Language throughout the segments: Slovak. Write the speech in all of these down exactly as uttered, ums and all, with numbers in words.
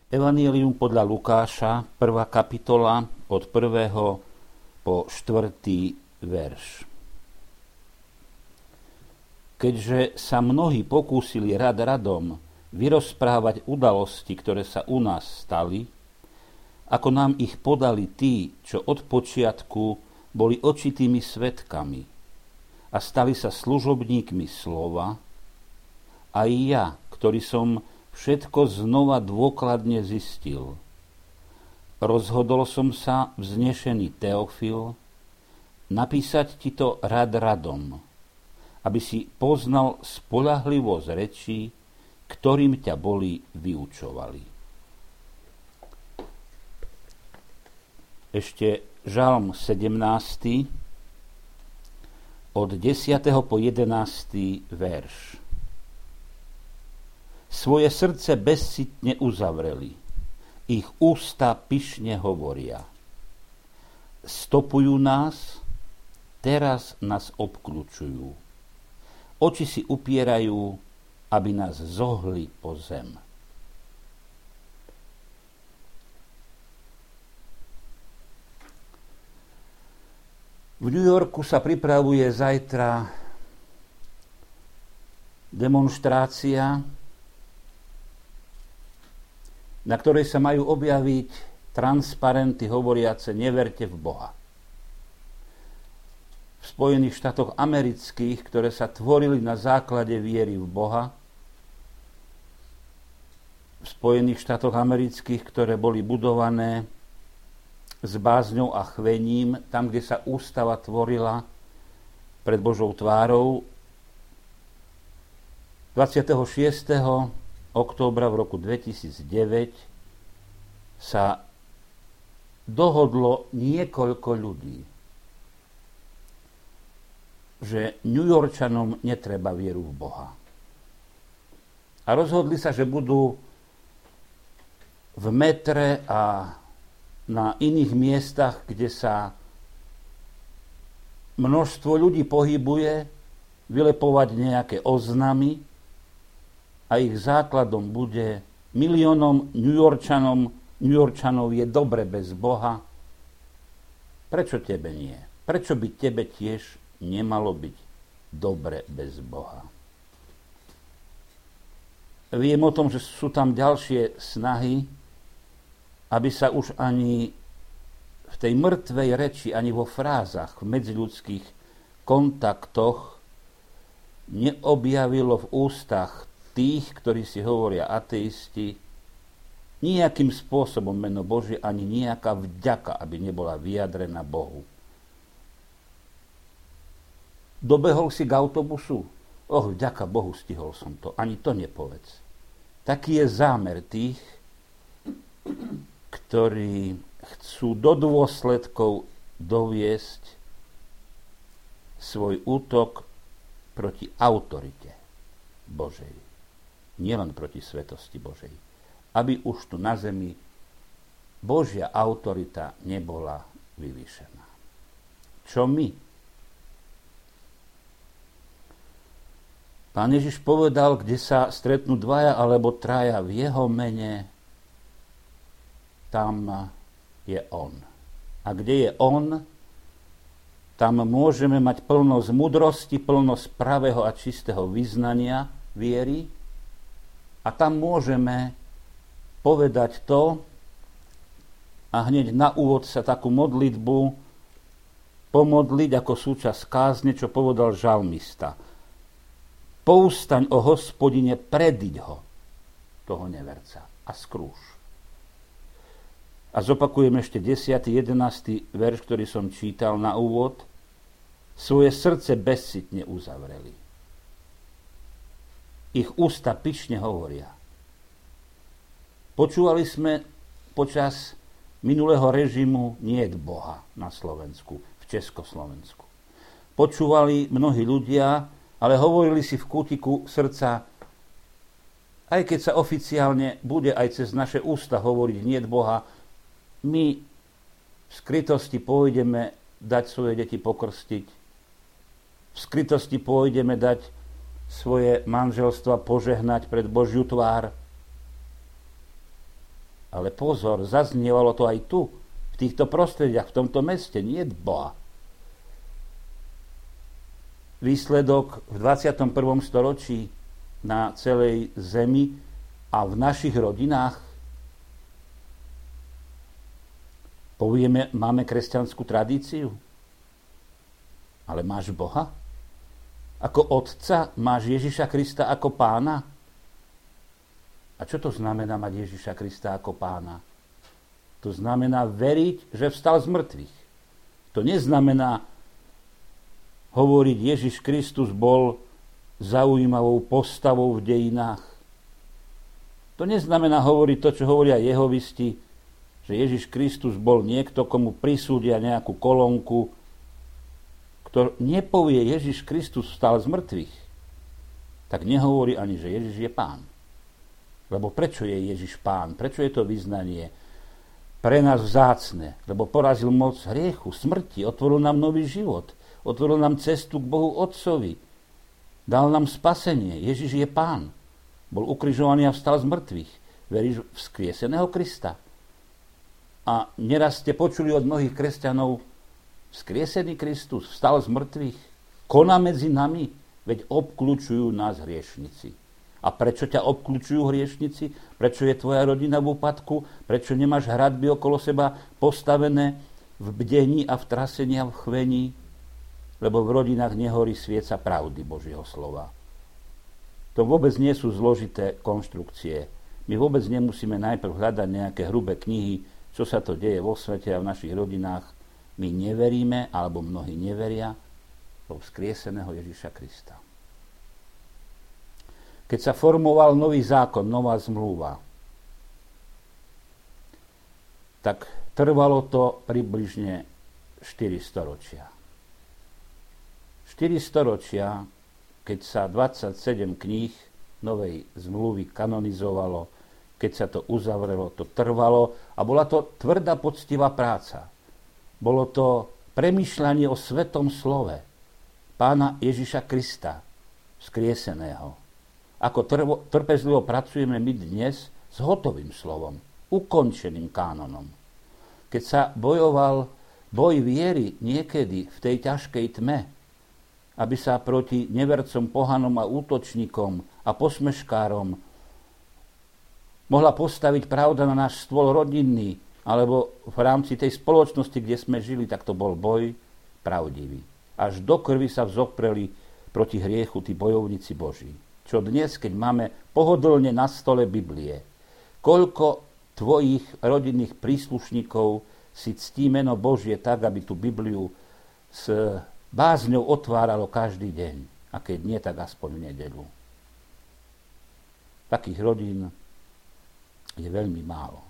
Evanjelium podľa Lukáša, prvá kapitola, od prvého po štvrtý verš. Keďže sa mnohí pokúsili rad radom vyrozprávať udalosti, ktoré sa u nás stali, ako nám ich podali tí, čo od počiatku boli očitými svedkami a stali sa služobníkmi slova, aj ja, ktorý som všetko znova dôkladne zistil. Rozhodol som sa, vznešený Teofil, napísať ti to rad radom, aby si poznal spoľahlivosť rečí, ktorým ťa boli vyučovali. Ešte Žalm sedemnásty od desiateho po jedenásty verš. Svoje srdce bezcitne uzavreli, ich ústa pyšne hovoria. Stopujú nás, teraz nás obkľučujú. Oči si upierajú, aby nás zohli po zem. V New Yorku sa pripravuje zajtra demonštrácia, na ktorej sa majú objaviť transparenty hovoriace neverte v Boha. V Spojených štátoch amerických, ktoré sa tvorili na základe viery v Boha, v Spojených štátoch amerických, ktoré boli budované s bázňou a chvením, tam, kde sa ústava tvorila pred Božou tvárou, dvadsiateho šiesteho októbra v roku dvetisícdeväť sa dohodlo niekoľko ľudí, že Newyorčanom netreba vieru v Boha. A rozhodli sa, že budú v metre a na iných miestach, kde sa množstvo ľudí pohybuje, vylepovať nejaké oznamy a ich základom bude miliónom Newyorčanom, Newyorčanov je dobre bez Boha. Prečo tebe nie? Prečo by tebe tiež nemalo byť dobre bez Boha? Viem o tom, že sú tam ďalšie snahy, aby sa už ani v tej mŕtvej reči, ani vo frázach, v medziľudských kontaktoch neobjavilo v ústach tých, ktorí si hovoria ateisti, nejakým spôsobom meno Božie, ani nejaká vďaka, aby nebola vyjadrená Bohu. Dobehol si k autobusu? Och, vďaka Bohu, stihol som to. Ani to nepovedz. Taký je zámer tých, ktorí chcú do dôsledkov doviesť svoj útok proti autorite Božej. Nielen proti svetosti Božej. Aby už tu na zemi Božia autorita nebola vyvýšená. Čo my? Pán Ježiš povedal, kde sa stretnú dvaja alebo traja v jeho mene, tam je on. A kde je on, tam môžeme mať plnosť múdrosti, plnosť pravého a čistého vyznania viery a tam môžeme povedať to a hneď na úvod sa takú modlitbu pomodliť ako súčasť kázne, čo povedal žalmista. Povstaň, o Hospodine, prediď ho, toho neverca, a skrúž. A zopakujem ešte desiaty jedenásty verš, ktorý som čítal na úvod. Svoje srdce bezcitne uzavreli. Ich ústa pyšne hovoria. Počúvali sme počas minulého režimu niet Boha na Slovensku, v Československu. Počúvali mnohí ľudia, ale hovorili si v kútiku srdca, aj keď sa oficiálne bude aj cez naše ústa hovoriť niet Boha, my v skrytosti pôjdeme dať svoje deti pokrstiť. V skrytosti pôjdeme dať svoje manželstva požehnať pred Božiu tvár. Ale pozor, zaznievalo to aj tu, v týchto prostrediach, v tomto meste, nie Boha. Výsledok v dvadsiatom prvom storočí na celej zemi a v našich rodinách. Povieme, máme kresťanskú tradíciu, ale máš Boha? Ako Otca máš Ježiša Krista ako Pána? A čo to znamená mať Ježiša Krista ako Pána? To znamená veriť, že vstal z mŕtvych. To neznamená hovoriť, Ježiš Kristus bol zaujímavou postavou v dejinách. To neznamená hovoriť to, čo hovoria jehovisti, že Ježiš Kristus bol niekto, komu prisúdia nejakú kolónku, kto nepovie Ježiš Kristus vstal z mŕtvych, tak nehovorí ani, že Ježiš je Pán. Lebo prečo je Ježiš Pán? Prečo je to vyznanie pre nás vzácne? Lebo porazil moc hriechu, smrti, otvoril nám nový život, otvoril nám cestu k Bohu Otcovi, dal nám spasenie. Ježiš je Pán. Bol ukrižovaný a vstal z mŕtvych. Veríš v vzkrieseného Krista? A neraz ste počuli od mnohých kresťanov, vzkriesený Kristus vstal z mŕtvych, koná medzi nami, veď obkľúčujú nás hriešnici. A prečo ťa obkľúčujú hriešnici? Prečo je tvoja rodina v úpadku? Prečo nemáš hradby okolo seba postavené v bdení a v trasení a v chvení? Lebo v rodinách nehorí svieca pravdy Božieho slova. To vôbec nie sú zložité konštrukcie. My vôbec nemusíme najprv hľadať nejaké hrubé knihy, čo sa to deje vo svete a v našich rodinách. My neveríme, alebo mnohí neveria, vo vzkrieseného Ježiša Krista. Keď sa formoval nový zákon, nová zmluva, tak trvalo to približne štyri storočia. štyri storočia, keď sa dvadsaťsedem kníh novej zmluvy kanonizovalo, keď sa to uzavrelo, to trvalo a bola to tvrdá, poctivá práca. Bolo to premýšľanie o svetom slove Pána Ježiša Krista, vzkrieseného. Ako trvo, trpezlivo pracujeme my dnes s hotovým slovom, ukončeným kánonom. Keď sa bojoval boj viery niekedy v tej ťažkej tme, aby sa proti nevercom, pohanom a útočníkom a posmeškárom mohla postaviť pravda na náš stôl rodinný, alebo v rámci tej spoločnosti, kde sme žili, tak to bol boj pravdivý. Až do krvi sa vzopreli proti hriechu tí bojovníci Boží. Čo dnes, keď máme pohodlne na stole Biblie, koľko tvojich rodinných príslušníkov si ctí meno Božie tak, aby tú Bibliu s bázňou otváralo každý deň. A keď nie, tak aspoň v nedeľu. Takých rodín je veľmi málo.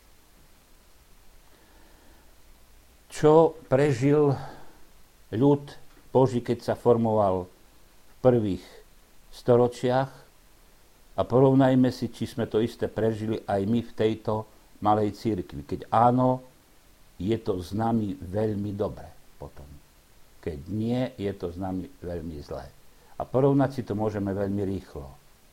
Čo prežil ľud Boží, keď sa formoval v prvých storočiach, a porovnajme si, či sme to isté prežili aj my v tejto malej cirkvi. Keď áno, je to s nami veľmi dobre potom. Keď nie, je to s nami veľmi zlé. A porovnať si to môžeme veľmi rýchlo.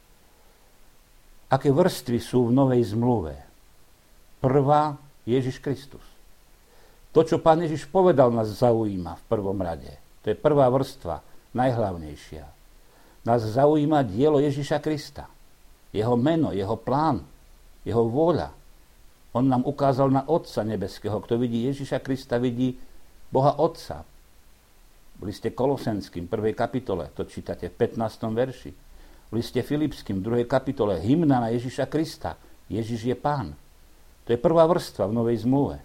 Aké vrstvy sú v novej zmluve? Prvá, Ježiš Kristus. To, čo Pán Ježiš povedal, nás zaujíma v prvom rade. To je prvá vrstva, najhlavnejšia. Nás zaujíma dielo Ježiša Krista. Jeho meno, jeho plán, jeho vôľa. On nám ukázal na Otca nebeského. Kto vidí Ježiša Krista, vidí Boha Otca. V liste Kolosenským, prvej kapitole, to čítate v pätnástom verši. V liste Filipským, v druhej kapitole, hymna na Ježiša Krista. Ježiš je Pán. To je prvá vrstva v novej zmluve.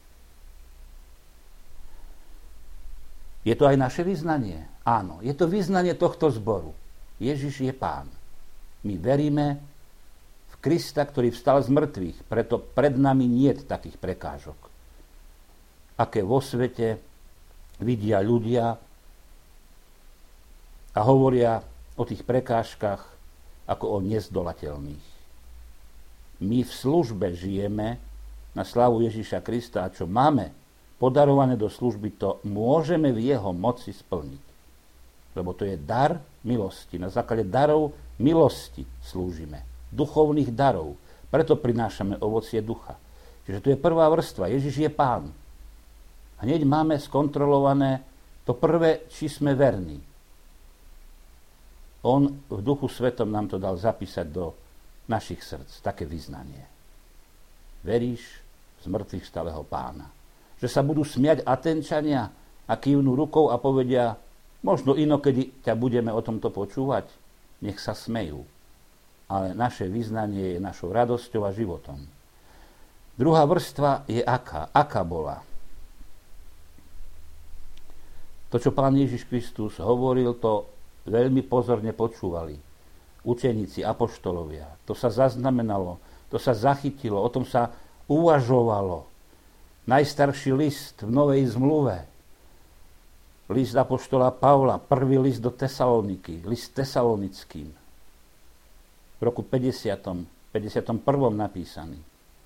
Je to aj naše vyznanie? Áno, je to vyznanie tohto zboru. Ježiš je Pán. My veríme v Krista, ktorý vstal z mŕtvych, preto pred nami niet takých prekážok, aké vo svete vidia ľudia a hovoria o tých prekážkach ako o nezdolateľných. My v službe žijeme na slávu Ježiša Krista a čo máme podarované do služby, to môžeme v jeho moci splniť. Lebo to je dar milosti. Na základe darov milosti slúžime. Duchovných darov. Preto prinášame ovocie ducha. Čiže tu je prvá vrstva. Ježiš je Pán. Hneď máme skontrolované to prvé, či sme verní. On v Duchu Svetom nám to dal zapísať do našich srdc, také vyznanie. Veríš v zmrtvých stáleho Pána. Že sa budú smiať Atenčania a kývnú rukou a povedia, možno inokedy ťa budeme o tomto počúvať, nech sa smejú. Ale naše vyznanie je našou radosťou a životom. Druhá vrstva je aká? Aká bola? To, čo Pán Ježiš Kristus hovoril, to veľmi pozorne počúvali učeníci, apoštolovia. To sa zaznamenalo, to sa zachytilo, o tom sa uvažovalo. Najstarší list v Novej zmluve, list apoštola Pavla, prvý list do Tesaloniky, list tesalonickým, v roku päťdesiatom, päťdesiatom prvom napísaný.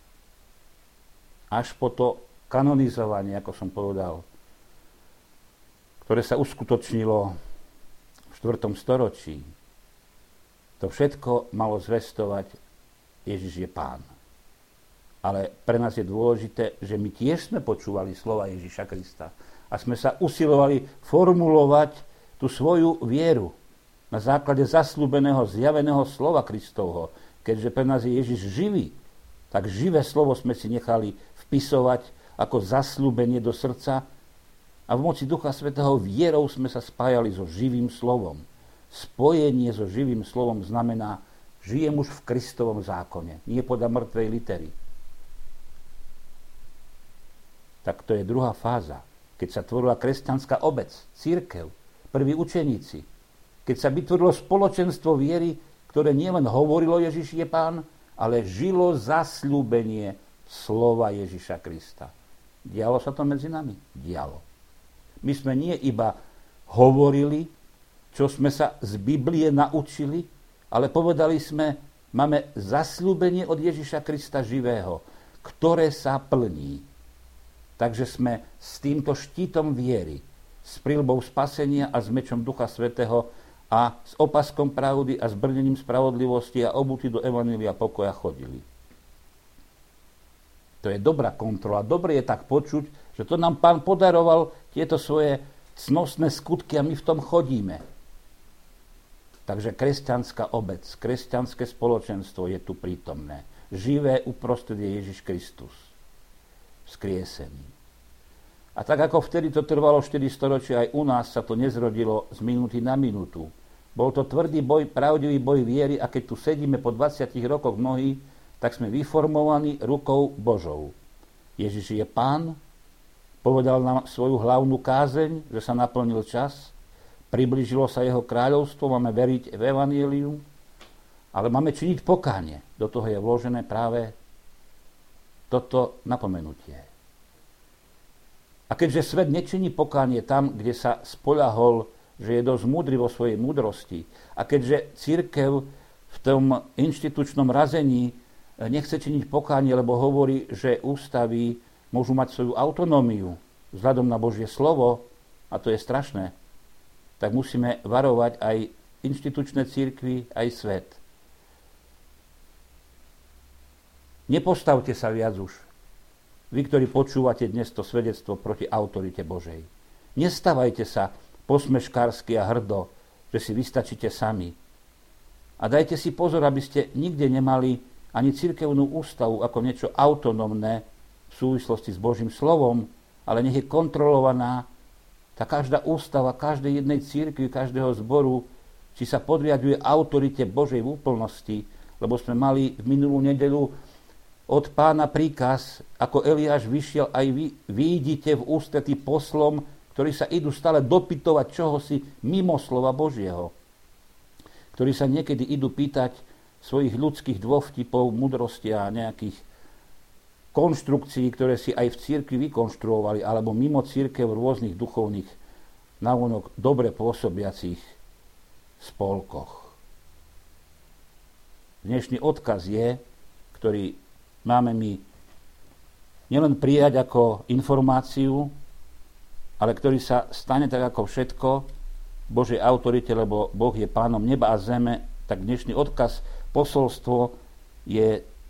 Až po to kanonizovanie, ako som povedal, ktoré sa uskutočnilo v štvrtom storočí. To všetko malo zvestovať, Ježiš je Pán. Ale pre nás je dôležité, že my tiež sme počúvali slova Ježiša Krista a sme sa usilovali formulovať tú svoju vieru na základe zasľúbeného, zjaveného slova Kristovho. Keďže pre nás je Ježiš živý, tak živé slovo sme si nechali vpisovať ako zasľúbenie do srdca a v moci Ducha Svätého vierou sme sa spájali so živým slovom. Spojenie so živým slovom znamená, žijem už v Kristovom zákone, nie podľa mŕtvej litery. Tak to je druhá fáza, keď sa tvorila kresťanská obec, cirkev, prví učeníci, keď sa vytvorilo spoločenstvo viery, ktoré nielen hovorilo Ježiš je Pán, ale žilo zasľúbenie slova Ježiša Krista. Dialo sa to medzi nami? Dialo. My sme nie iba hovorili, čo sme sa z Biblie naučili, ale povedali sme, máme zasľúbenie od Ježiša Krista živého, ktoré sa plní. Takže sme s týmto štítom viery, s príľbou spasenia a s mečom Ducha Svätého a s opaskom pravdy a s brnením spravodlivosti a obutí do evanjelia pokoja chodili. To je dobrá kontrola. Dobre je tak počuť, že to nám Pán podaroval tieto svoje cnostné skutky a my v tom chodíme. Takže kresťanská obec, kresťanské spoločenstvo je tu prítomné. Živé uprostred je Ježiš Kristus. Vzkriesený. A tak ako vtedy to trvalo štyri storočia, aj u nás sa to nezrodilo z minúty na minútu. Bol to tvrdý boj, pravdivý boj viery a keď tu sedíme po dvadsiatich rokoch mnohí, tak sme vyformovaní rukou Božou. Ježiš je Pán, povedal nám svoju hlavnú kázeň, že sa naplnil čas, priblížilo sa jeho kráľovstvo, máme veriť v evanjeliu, ale máme činiť pokánie. Do toho je vložené práve toto napomenutie. A keďže svet nečiní pokánie tam, kde sa spoľahol, že je dosť múdry vo svojej múdrosti, a keďže cirkev v tom inštitučnom razení nechce činiť pokánie, lebo hovorí, že ústavy môžu mať svoju autonómiu vzhľadom na Božie slovo, a to je strašné, tak musíme varovať aj inštitučné cirkvi, aj svet. Nepostavte sa viac už, vy, ktorí počúvate dnes to svedectvo proti autorite Božej. Nestávajte sa posmeškársky a hrdo, že si vystačíte sami. A dajte si pozor, aby ste nikde nemali ani cirkevnú ústavu ako niečo autonómne v súvislosti s Božím slovom, ale nech je kontrolovaná tá každá ústava, každej jednej cirkvi, každého zboru, či sa podriaduje autorite Božej v úplnosti, lebo sme mali v minulú nedeľu od Pána príkaz, ako Eliáš vyšiel, aj vy vyjdite v ústretí poslom, ktorí sa idú stále dopytovať čohosi mimo slova Božieho, ktorí sa niekedy idú pýtať svojich ľudských dôvtipov, múdrosti a nejakých konštrukcií, ktoré si aj v cirkvi vykonštruovali, alebo mimo cirkev v rôznych duchovných navonok dobre pôsobiacich spolkoch. Dnešný odkaz je, ktorý máme my nielen prijať ako informáciu, ale ktorý sa stane tak ako všetko v Božej autorite, lebo Boh je Pánom neba a zeme, tak dnešný odkaz, posolstvo je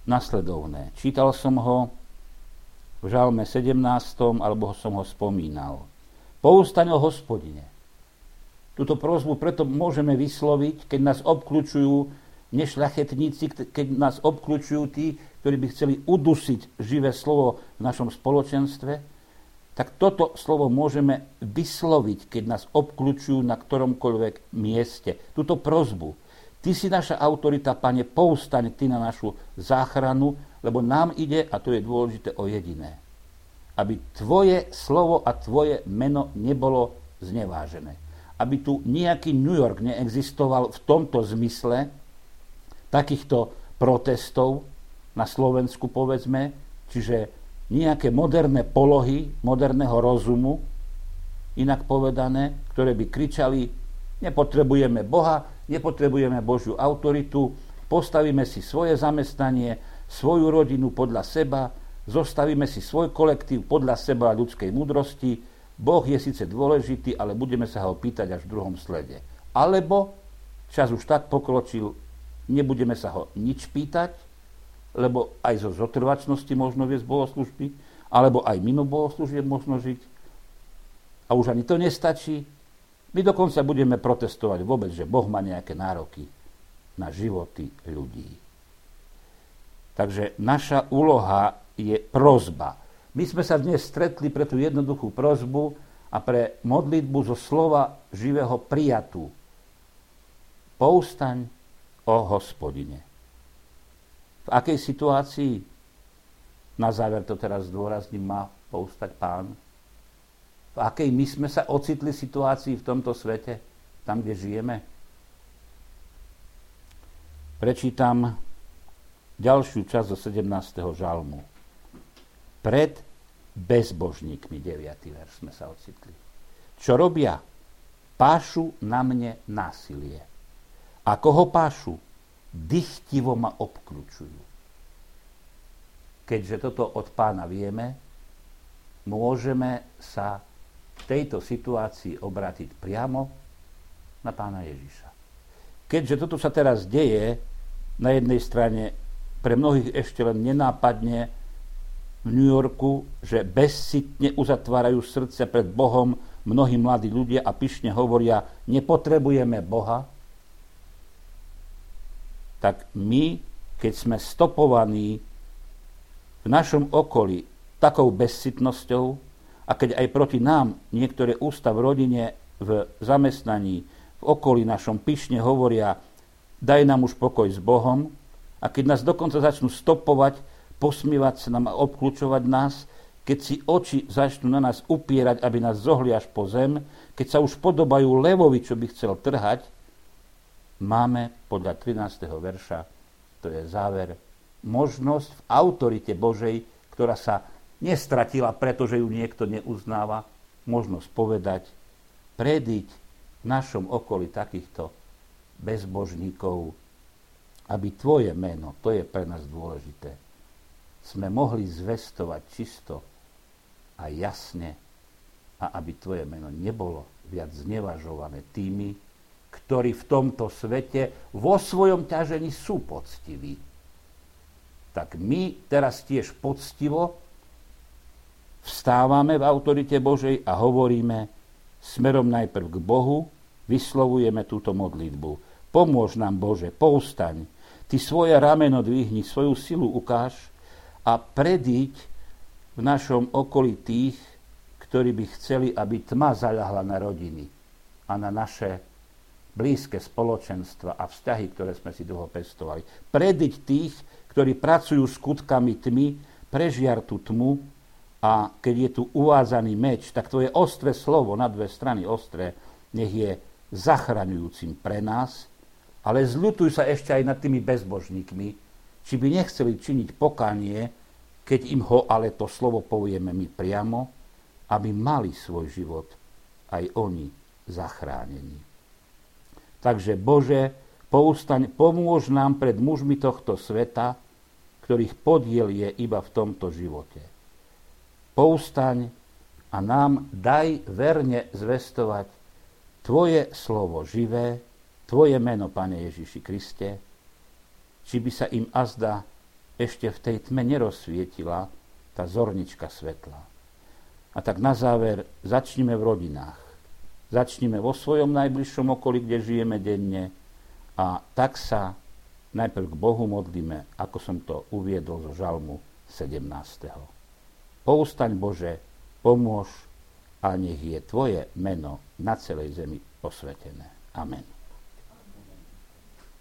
nasledovné. Čítal som ho v Žalme sedemnástom, alebo som ho spomínal. Povstaň, o Hospodine. Túto prosbu preto môžeme vysloviť, keď nás obkľučujú nešľachetníci, keď nás obkľučujú tí, ktorí by chceli udusiť živé slovo v našom spoločenstve, tak toto slovo môžeme vysloviť, keď nás obkľučujú na ktoromkoľvek mieste. Túto prosbu. Ty si naša autorita, Pane, povstaň ty na našu záchranu, lebo nám ide, a to je dôležité, o jediné. Aby tvoje slovo a tvoje meno nebolo znevážené. Aby tu nejaký New York neexistoval v tomto zmysle takýchto protestov na Slovensku, povedzme, čiže nejaké moderné polohy, moderného rozumu, inak povedané, ktoré by kričali, nepotrebujeme Boha, nepotrebujeme Božiu autoritu, postavíme si svoje zamestnanie, svoju rodinu podľa seba, zostavíme si svoj kolektív podľa seba a ľudskej múdrosti, Boh je síce dôležitý, ale budeme sa ho pýtať až v druhom slede. Alebo čas už tak pokročil, nebudeme sa ho nič pýtať, lebo aj zo zotrvačnosti možno viesť bohoslužby, alebo aj mimo bohoslúžieb možno žiť. A už ani to nestačí. My dokonca budeme protestovať vôbec, že Boh má nejaké nároky na životy ľudí. Takže naša úloha je prosba. My sme sa dnes stretli pre tú jednoduchú prosbu a pre modlitbu zo slova živého prijatú. Povstaň, o Hospodine. V akej situácii, na záver to teraz zdôrazním, má povstať Pán? V akej my sme sa ocitli situácii v tomto svete, tam, kde žijeme? Prečítam ďalšiu časť zo sedemnásteho žalmu. Pred bezbožníkmi, deviaty verš, sme sa ocitli. Čo robia? Pášu na mne násilie. A koho pášu? Dychtivo ma obkľučujú. Keďže toto od Pána vieme, môžeme sa v tejto situácii obrátiť priamo na Pána Ježiša. Keďže toto sa teraz deje, na jednej strane pre mnohých ešte len nenápadne v New Yorku, že bezcitne uzatvárajú srdce pred Bohom mnohí mladí ľudia a pyšne hovoria, nepotrebujeme Boha, tak my, keď sme stopovaní v našom okolí takou bezcitnosťou a keď aj proti nám niektoré ústa v rodine, v zamestnaní, v okolí našom pyšne hovoria, daj nám už pokoj s Bohom, a keď nás dokonca začnú stopovať, posmievať sa nám a obklúčovať nás, keď si oči začnú na nás upierať, aby nás zohli až po zem, keď sa už podobajú levovi, čo by chcel trhať, máme podľa trinásteho verša, to je záver, možnosť v autorite Božej, ktorá sa nestratila, pretože ju niekto neuznáva, možnosť povedať, prediť v našom okolí takýchto bezbožníkov, aby tvoje meno, to je pre nás dôležité, sme mohli zvestovať čisto a jasne a aby tvoje meno nebolo viac znevažované tými, ktorí v tomto svete vo svojom ťažení sú poctiví. Tak my teraz tiež poctivo vstávame v autorite Božej a hovoríme smerom najprv k Bohu, vyslovujeme túto modlitbu. Pomôž nám, Bože, povstaň, ty svoje rameno dvihni, svoju silu ukáž a predíď v našom okolí tých, ktorí by chceli, aby tma zaľahla na rodiny a na naše blízke spoločenstva a vzťahy, ktoré sme si dlho pestovali. Prediť tých, ktorí pracujú skutkami tmy, prežiar tú tmu a keď je tu uvádzaný meč, tak to je ostré slovo, na dve strany ostré, nech je zachraňujúcim pre nás, ale zľutuj sa ešte aj nad tými bezbožníkmi, či by nechceli činiť pokánie, keď im ho ale to slovo povieme my priamo, aby mali svoj život aj oni zachránení. Takže Bože, povstaň, pomôž nám pred mužmi tohto sveta, ktorých podiel je iba v tomto živote. Povstaň a nám daj verne zvestovať tvoje slovo živé, tvoje meno, Pane Ježiši Kriste, či by sa im azda ešte v tej tme nerozsvietila tá zornička svetla. A tak na záver začnime v rodinách. Začnime vo svojom najbližšom okolí, kde žijeme denne, a tak sa najprv k Bohu modlíme, ako som to uviedol zo žalmu sedemnásteho. Povstaň Bože, pomôž, a nech je Tvoje meno na celej zemi posvätené. Amen.